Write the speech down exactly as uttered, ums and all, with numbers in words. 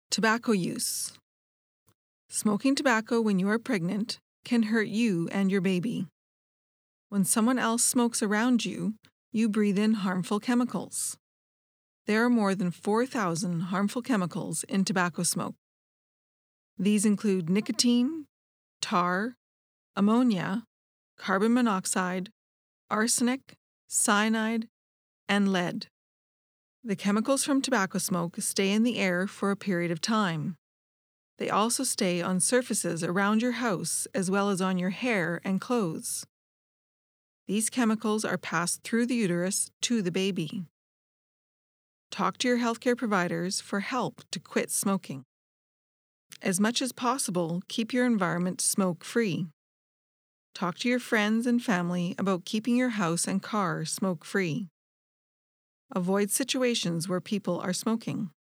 Tobacco use. Smoking tobacco when you are pregnant can hurt you and your baby. When someone else smokes around you, you breathe in harmful chemicals. There are more than four thousand harmful chemicals in tobacco smoke. These include nicotine, tar, ammonia, carbon monoxide, arsenic, cyanide, and lead. The chemicals from tobacco smoke stay in the air for a period of time. They also stay on surfaces around your house as well as on your hair and clothes. These chemicals are passed through the uterus to the baby. Talk to your healthcare providers for help to quit smoking. As much as possible, keep your environment smoke-free. Talk to your friends and family about keeping your house and car smoke-free. Avoid situations where people are smoking.